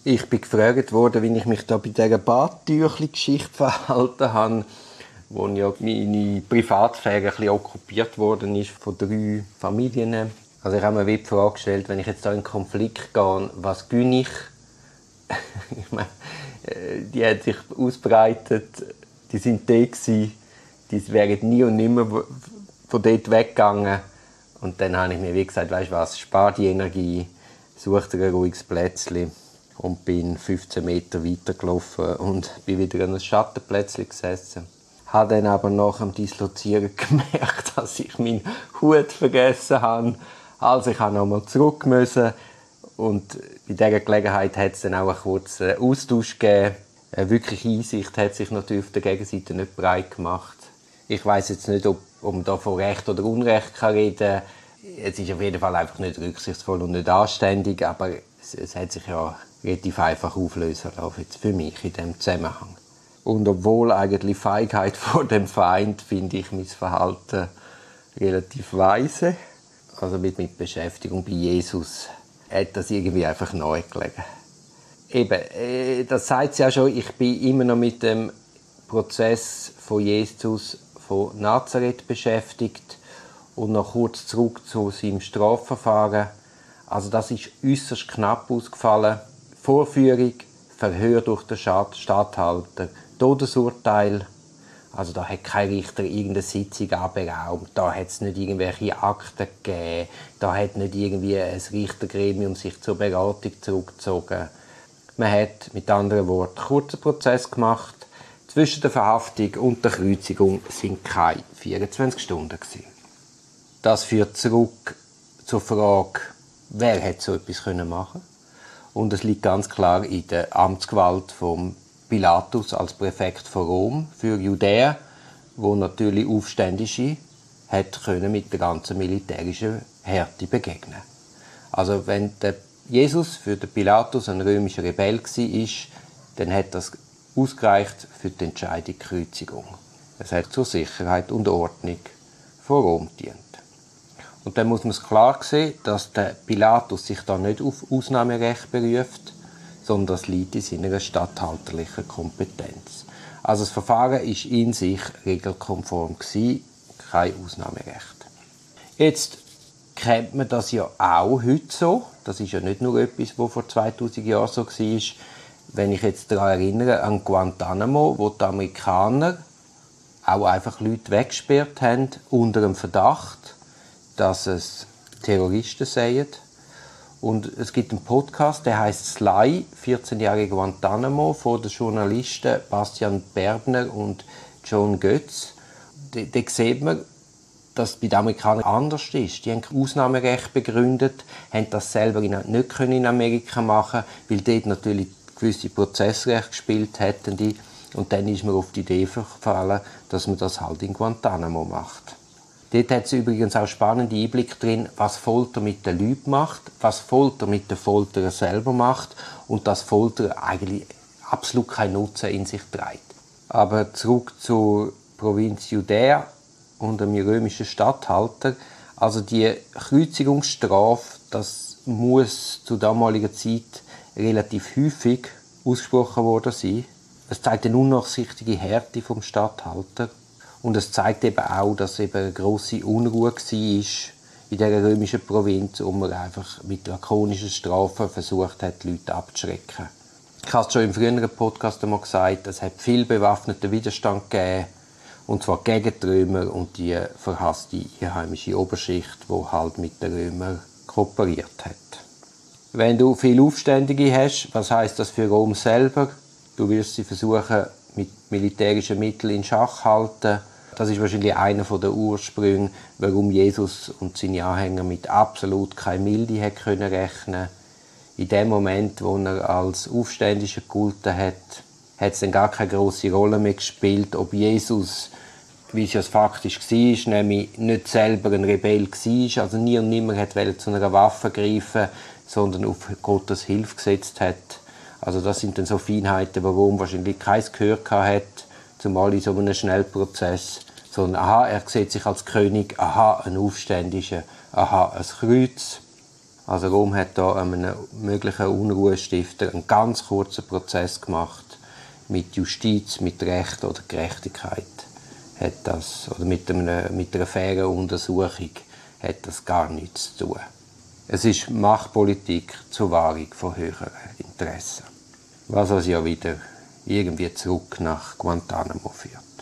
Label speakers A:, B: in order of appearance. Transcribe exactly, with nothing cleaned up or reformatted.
A: Ich bin gefragt worden, wie ich mich da bei dieser Badtüchli-Geschichte verhalten habe, wo ja meine Privatsphäre ein bisschen okkupiert worden ist von drei Familien. Also ich habe mir die Frage gestellt, wenn ich jetzt da in einen Konflikt gehe, was gönne ich? Ich meine, die hat sich ausbreitet, die sind da gewesen, die wären nie und nimmer von dort weggegangen. Und dann habe ich mir wie gesagt, weißt du was, spar die Energie, such dir ein ruhiges Plätzchen. Und bin fünfzehn Meter weitergelaufen und bin wieder an einem Schattenplätzchen gesessen. Habe dann aber nach dem Dislozieren gemerkt, dass ich meinen Hut vergessen habe. Also ich musste nochmal zurück müssen. Und bei dieser Gelegenheit hat es dann auch einen kurzen Austausch gegeben. Eine wirkliche Einsicht hat sich natürlich auf der Gegenseite nicht breit gemacht. Ich weiss jetzt nicht, ob, ob man da von Recht oder Unrecht reden kann. Es ist auf jeden Fall einfach nicht rücksichtsvoll und nicht anständig, aber es, es hat sich ja relativ einfach auflösen lassen, jetzt für mich in diesem Zusammenhang. Und obwohl eigentlich Feigheit vor dem Feind, finde ich mein Verhalten relativ weise. Also mit, mit Beschäftigung bei Jesus hat das irgendwie einfach neu gelegen. Eben, äh, das sagt es ja schon, ich bin immer noch mit dem Prozess von Jesus von Nazareth beschäftigt und noch kurz zurück zu seinem Strafverfahren. Also das ist äußerst knapp ausgefallen. Vorführung, Verhör durch den Statthalter, Todesurteil. Also da hat kein Richter irgendeine Sitzung anberaumt, da hat es nicht irgendwelche Akten gegeben, da hat nicht irgendwie ein Richtergremium sich zur Beratung zurückgezogen. Man hat mit anderen Worten einen kurzen Prozess gemacht. Zwischen der Verhaftung und der Kreuzigung sind keine vierundzwanzig Stunden gewesen. Das führt zurück zur Frage, wer hätte so etwas machen können. Und es liegt ganz klar in der Amtsgewalt von Pilatus als Präfekt von Rom für Judäa, wo natürlich Aufständische hat können mit der ganzen militärischen Härte begegnen. Also wenn der Jesus für den Pilatus ein römischer Rebell war, dann hat das ausgereicht für die Entscheidung Kreuzigung. Es hat zur Sicherheit und Ordnung von Rom gedient. Und dann muss man es klar sehen, dass der Pilatus sich da nicht auf Ausnahmerecht beruft, sondern das liegt in seiner statthalterlichen Kompetenz. Also das Verfahren ist in sich regelkonform gewesen, kein Ausnahmerecht. Jetzt kennt man das ja auch heute so. Das ist ja nicht nur etwas, was vor zweitausend Jahren so war. Wenn ich jetzt daran erinnere, an Guantanamo, wo die Amerikaner auch einfach Leute weggesperrt haben unter dem Verdacht, dass es Terroristen seien. Und es gibt einen Podcast, der heißt Sly, vierzehn Jahre Guantanamo, von den Journalisten Bastian Berbner und John Götz. Da, da sieht man, dass es bei den Amerikanern anders ist. Die haben Ausnahmerecht begründet, haben das selber nicht in Amerika machen können, weil dort natürlich gewisse Prozessrecht gespielt hätten. Die. Und dann ist man auf die Idee gefallen, dass man das halt in Guantanamo macht. Dort hat es übrigens auch spannende Einblicke drin, was Folter mit den Leuten macht, was Folter mit den Folterern selber macht und dass Folter eigentlich absolut keinen Nutzen in sich trägt. Aber zurück zur Provinz Judäa und dem römischen Statthalter. Also die Kreuzigungsstrafe, das muss zu damaliger Zeit relativ häufig ausgesprochen worden sein. Es zeigt eine unnachsichtige Härte vom Statthalter. Und es zeigt eben auch, dass eben eine grosse Unruhe war in dieser römischen Provinz und man einfach mit drakonischen Strafen versucht hat, die Leute abzuschrecken. Ich habe es schon im früheren Podcast einmal gesagt, es hat viel bewaffneten Widerstand gegeben, und zwar gegen die Römer und die verhasste einheimische Oberschicht, die halt mit den Römern kooperiert hat. Wenn du viele Aufständige hast, was heisst das für Rom selber? Du wirst sie versuchen, mit militärischen Mitteln in Schach zu halten. Das ist wahrscheinlich einer der Ursprünge, warum Jesus und seine Anhänger mit absolut keiner Milde rechnen können. In dem Moment, wo er als Aufständischer gegolten hat, hat es dann gar keine grosse Rolle mehr gespielt, ob Jesus, wie es ja faktisch war, nämlich nicht selber ein Rebell war, also nie und nimmer wollte zu einer Waffe greifen, sondern auf Gottes Hilfe gesetzt hat. Also das sind dann so Feinheiten, warum wahrscheinlich keins gehört hat, zumal in so einem Schnellprozess. Sondern, aha, er sieht sich als König, aha, ein Aufständischer, aha, ein Kreuz. Also Rom hat da einem möglichen Unruhestifter einen ganz kurzen Prozess gemacht. Mit Justiz, mit Recht oder Gerechtigkeit hat das, oder mit, einem, mit einer fairen Untersuchung hat das gar nichts zu tun. Es ist Machtpolitik zur Wahrung von höheren Interessen. Was uns ja wieder irgendwie zurück nach Guantanamo führt.